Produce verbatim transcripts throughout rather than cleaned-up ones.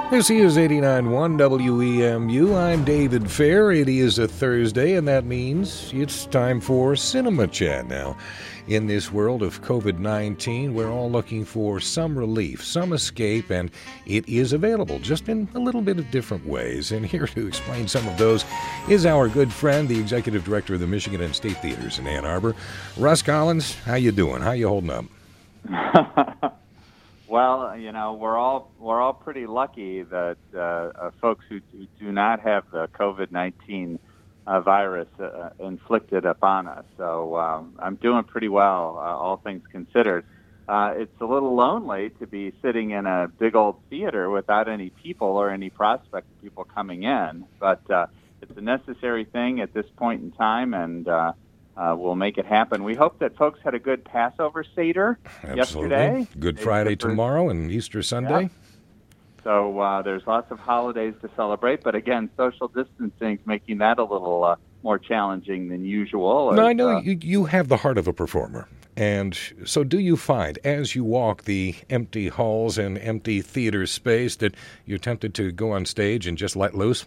This is eighty-nine point one W E M U. I'm David Fair. It is a Thursday, and that means it's time for Cinema Chat. Now, in this world of covid nineteen, we're all looking for some relief, some escape, and it is available, just in a little bit of different ways. And here to explain some of those is our good friend, the Executive Director of the Michigan and State Theaters in Ann Arbor, Russ Collins. How you doing? How you holding up? Well, you know, we're all we're all pretty lucky that uh, uh, folks who, who do not have the covid nineteen uh, virus uh, inflicted upon us. So um, I'm doing pretty well, uh, all things considered. Uh, it's a little lonely to be sitting in a big old theater without any people or any prospect of people coming in, but uh, it's a necessary thing at this point in time, and uh, Uh, we'll make it happen. We hope that folks had a good Passover Seder Absolutely. yesterday. Good Friday tomorrow and Easter Sunday. Yeah. So uh, there's lots of holidays to celebrate, but again, social distancing is making that a little uh, more challenging than usual. No, as, I know uh, you, you have the heart of a performer. And so do you find, as you walk the empty halls and empty theater space, that you're tempted to go on stage and just let loose?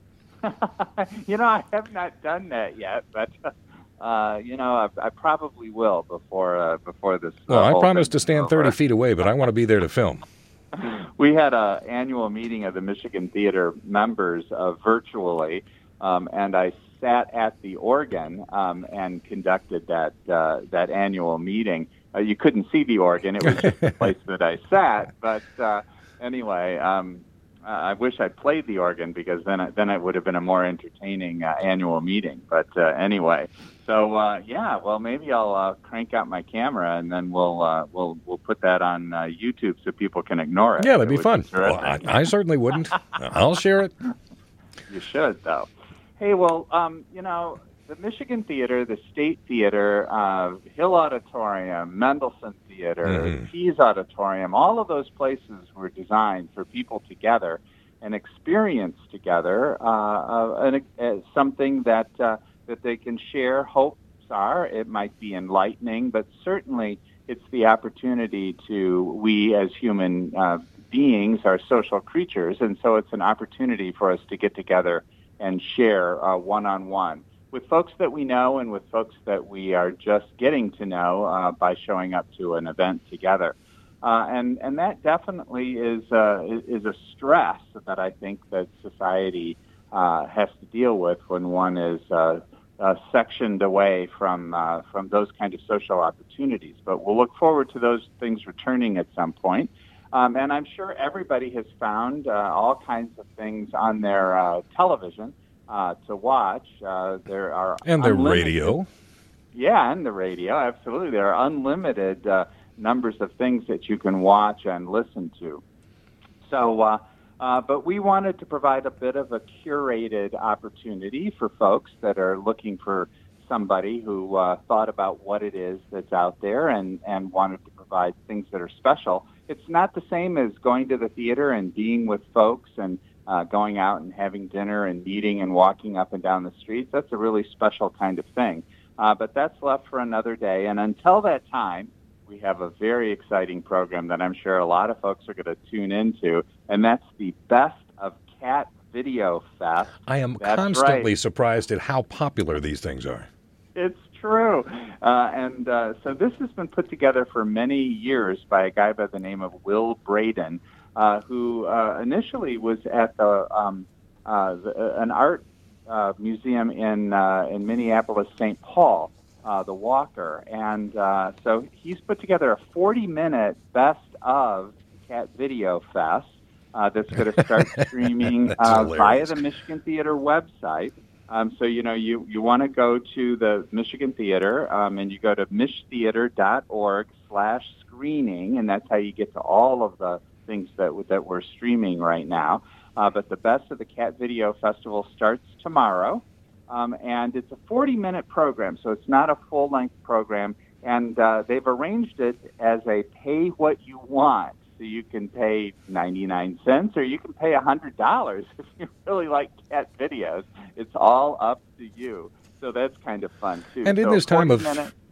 you know, I have not done that yet, but... Uh, you know, I, I probably will before uh, before this. Uh, well, I promise to thing's stand over. thirty feet away, but I want to be there to film. We had an annual meeting of the Michigan Theater members uh, virtually, um, and I sat at the organ um, and conducted that uh, that annual meeting. Uh, you couldn't see the organ; it was just the place that I sat. But uh, anyway. Um, Uh, I wish I played the organ because then it, then it would have been a more entertaining uh, annual meeting. But uh, anyway, so uh, yeah, well maybe I'll uh, crank out my camera and then we'll uh, we'll we'll put that on uh, YouTube so people can ignore it. Yeah, that'd be it fun. Be well, I, I certainly wouldn't. I'll share it. You should though. Hey, well, um, you know. The Michigan Theater, the State Theater, uh, Hill Auditorium, Mendelssohn Theater, Mm-hmm. Pease Auditorium, all of those places were designed for people together and experience together uh, uh, an, uh, something that uh, that they can share. Hopes are it might be enlightening, but certainly it's the opportunity to, we as human uh, beings are social creatures, and so it's an opportunity for us to get together and share uh, one-on-one. With folks that we know and with folks that we are just getting to know uh, by showing up to an event together. Uh, and, and that definitely is, uh, is a stress that I think that society uh, has to deal with when one is uh, uh, sectioned away from, uh, from those kind of social opportunities. But we'll look forward to those things returning at some point. Um, and I'm sure everybody has found uh, all kinds of things on their uh, television Uh, to watch. Uh, there are and the unlimited, radio. Yeah, and the radio, absolutely. There are unlimited uh, numbers of things that you can watch and listen to. So, uh, uh, but we wanted to provide a bit of a curated opportunity for folks that are looking for somebody who uh, thought about what it is that's out there and, and wanted to provide things that are special. It's not the same as going to the theater and being with folks and Uh, going out and having dinner and meeting and walking up and down the streets. That's a really special kind of thing. Uh, but that's left for another day. And until that time, we have a very exciting program that I'm sure a lot of folks are going to tune into, and that's the Best of Cat Video Fest. I am That's constantly right. surprised at how popular these things are. It's true. Uh, and uh, so this has been put together for many years by a guy by the name of Will Braden, Uh, who uh, initially was at the, um, uh, the uh, an art uh, museum in uh, in Minneapolis, Saint Paul, uh, the Walker, and uh, so he's put together a forty-minute best of Cat Video Fest uh, that's going to start streaming uh, via the Michigan Theater website. Um, so you know you you want to go to the Michigan Theater, um, and you go to michtheater.org slash screening, and that's how you get to all of the things that that we're streaming right now. Uh, but the Best of the Cat Video Festival starts tomorrow, um, and it's a forty-minute program, so it's not a full-length program. And uh, they've arranged it as a pay what you want. So you can pay ninety-nine cents or you can pay one hundred dollars if you really like cat videos. It's all up to you. So that's kind of fun, too. And in so this time of minute,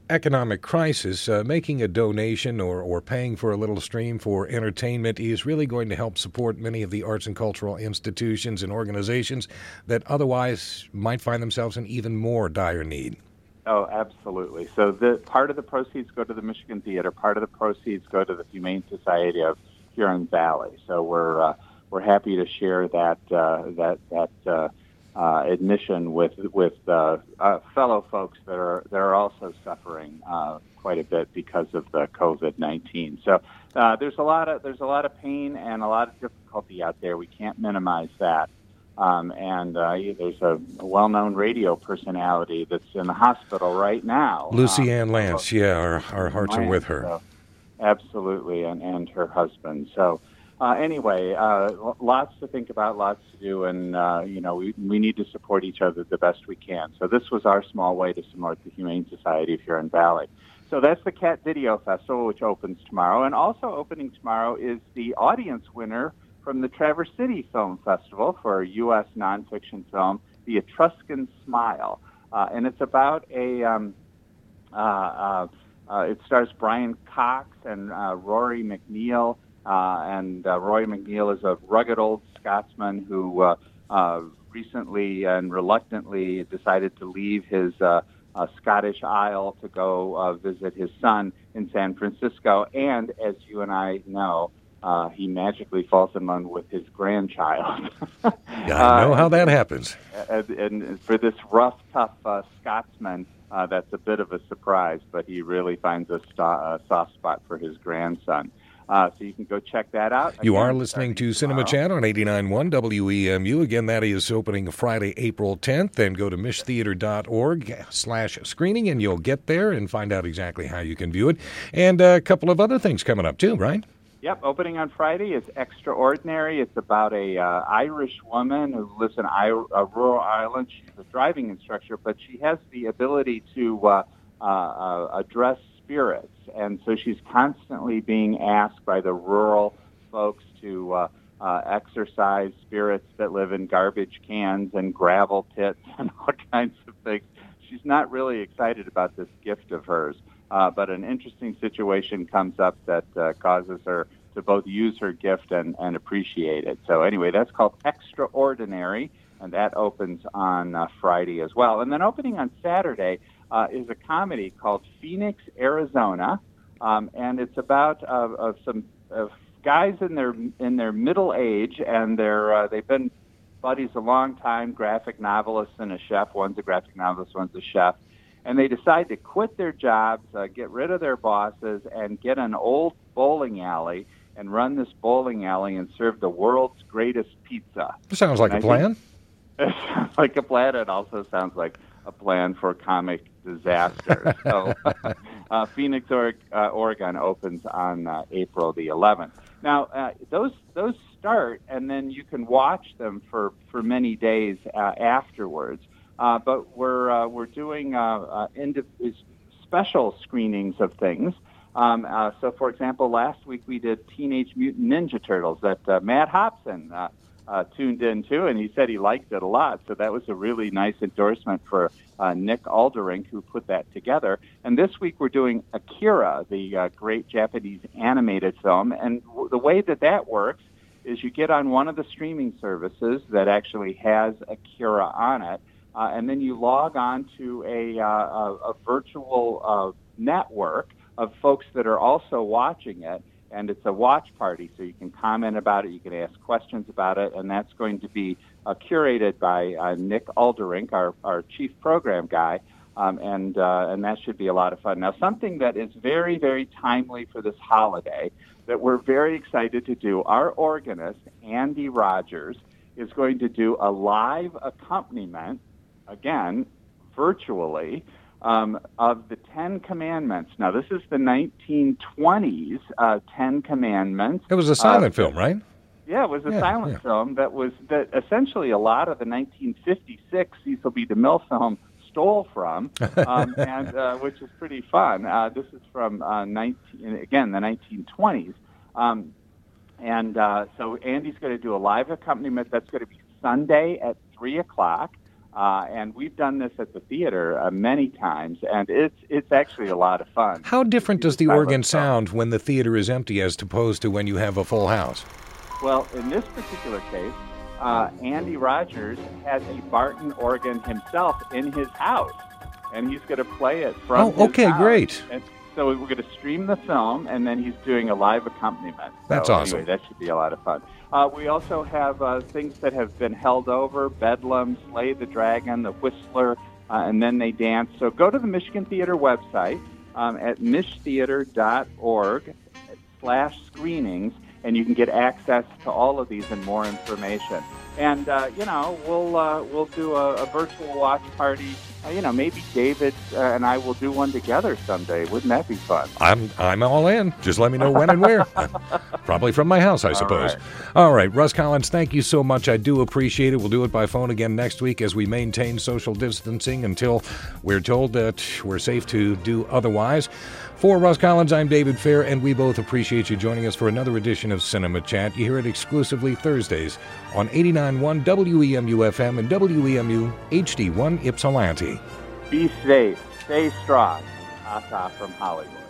economic crisis, uh, making a donation or, or paying for a little stream for entertainment is really going to help support many of the arts and cultural institutions and organizations that otherwise might find themselves in even more dire need. Oh, absolutely. So the part of the proceeds go to the Michigan Theater. Part of the proceeds go to the Humane Society of Huron Valley. So we're uh, we're happy to share that uh, that that uh, uh, admission with with uh, uh, fellow folks that are that are also suffering uh, quite a bit because of the COVID nineteen. So uh, there's a lot of there's a lot of pain and a lot of difficulty out there. We can't minimize that. Um, and uh, there's a, a well-known radio personality that's in the hospital right now. Lucy um, Ann Lance, yeah, our, our hearts Lance, are with her. So, absolutely, and, and her husband. So uh, anyway, uh, lots to think about, lots to do, and, uh, you know, we, we need to support each other the best we can. So this was our small way to support the Humane Society of Huron Valley. So that's the Cat Video Festival, which opens tomorrow. And also opening tomorrow is the audience winner from the Traverse City Film Festival for U S nonfiction film, The Etruscan Smile. Uh, and it's about a, um, uh, uh, uh, it stars Brian Cox and uh, Rory McNeil. Uh, and uh, Rory McNeil is a rugged old Scotsman who uh, uh, recently and reluctantly decided to leave his uh, uh, Scottish Isle to go uh, visit his son in San Francisco. And as you and I know, Uh, he magically falls in love with his grandchild. Yeah, I know uh, how that happens. And, and for this rough, tough uh, Scotsman, uh, that's a bit of a surprise, but he really finds a, st- a soft spot for his grandson. Uh, so you can go check that out. You Again, are listening to Cinema Chat on eighty-nine point one W E M U. Again, that is opening Friday, April tenth. Then go to mish theater dot org slash screening, and you'll get there and find out exactly how you can view it. And a couple of other things coming up, too, right? Yep, opening on Friday is Extraordinary. It's about a uh, Irish woman who lives in I- uh, rural Ireland. She's a driving instructor, but she has the ability to uh, uh, uh, address spirits. And so she's constantly being asked by the rural folks to uh, uh, exorcise spirits that live in garbage cans and gravel pits and all kinds of things. She's not really excited about this gift of hers. Uh, but an interesting situation comes up that uh, causes her to both use her gift and, and appreciate it. So anyway, that's called Extraordinary, and that opens on uh, Friday as well. And then opening on Saturday uh, is a comedy called Phoenix, Arizona, um, and it's about uh, of some uh, guys in their in their middle age, and they're uh, they've been buddies a long time, graphic novelists and a chef. One's a graphic novelist, one's a chef. And they decide to quit their jobs, uh, get rid of their bosses, and get an old bowling alley and run this bowling alley and serve the world's greatest pizza. Sounds like and a plan. It sounds like a plan. It also sounds like a plan for comic disaster. So uh, Phoenix, or- uh, Oregon opens on uh, April the eleventh. Now, uh, those those start, and then you can watch them for, for many days uh, afterwards. Uh, but we're uh, we're doing uh, uh, indiv- special screenings of things. Um, uh, so, for example, last week we did Teenage Mutant Ninja Turtles that uh, Matt Hobson uh, uh, tuned into, and he said he liked it a lot. So that was a really nice endorsement for uh, Nick Alderink, who put that together. And this week we're doing Akira, the uh, great Japanese animated film. And w- the way that that works is you get on one of the streaming services that actually has Akira on it, Uh, and then you log on to a, uh, a, a virtual uh, network of folks that are also watching it, and it's a watch party, so you can comment about it, you can ask questions about it, and that's going to be uh, curated by uh, Nick Alderink, our, our chief program guy, um, and uh, and that should be a lot of fun. Now, something that is very, very timely for this holiday that we're very excited to do, our organist, Andy Rogers, is going to do a live accompaniment, again, virtually, um, of the Ten Commandments. Now, this is the nineteen twenties uh, Ten Commandments. It was a silent uh, film, right? Yeah, it was a yeah, silent yeah. film that was that essentially a lot of the nineteen fifty-six Cecil B. DeMille film stole from, um, and uh, which is pretty fun. Uh, this is from uh, nineteen again the nineteen twenties, um, and uh, so Andy's going to do a live accompaniment. That's going to be Sunday at three o'clock. Uh, and we've done this at the theater uh, many times, and it's it's actually a lot of fun. How different does the organ sound when the theater is empty as opposed to when you have a full house? Well, in this particular case, uh, Andy Rogers has a Barton organ himself in his house, and he's going to play it from Oh, his okay, house. great. And so we're going to stream the film, and then he's doing a live accompaniment. That's so awesome. Anyway, that should be a lot of fun. Uh, we also have uh, things that have been held over: Bedlam, Slay the Dragon, The Whistler, uh, and Then They Dance. So go to the Michigan Theater website um, at mich theater dot org slash screenings, and you can get access to all of these and more information. And uh, you know, we'll uh, we'll do a, a virtual watch party. Uh, you know, maybe David uh, and I will do one together someday. Wouldn't that be fun? I'm I'm all in. Just let me know when and where. Probably from my house, I suppose. All right. All right, Russ Collins, thank you so much. I do appreciate it. We'll do it by phone again next week as we maintain social distancing until we're told that we're safe to do otherwise. For Russ Collins, I'm David Fair, and we both appreciate you joining us for another edition of Cinema Chat. You hear it exclusively Thursdays on eighty-nine point one W E M U F M and W E M U H D one Ypsilanti. Be safe. Stay strong. Asa from Hollywood.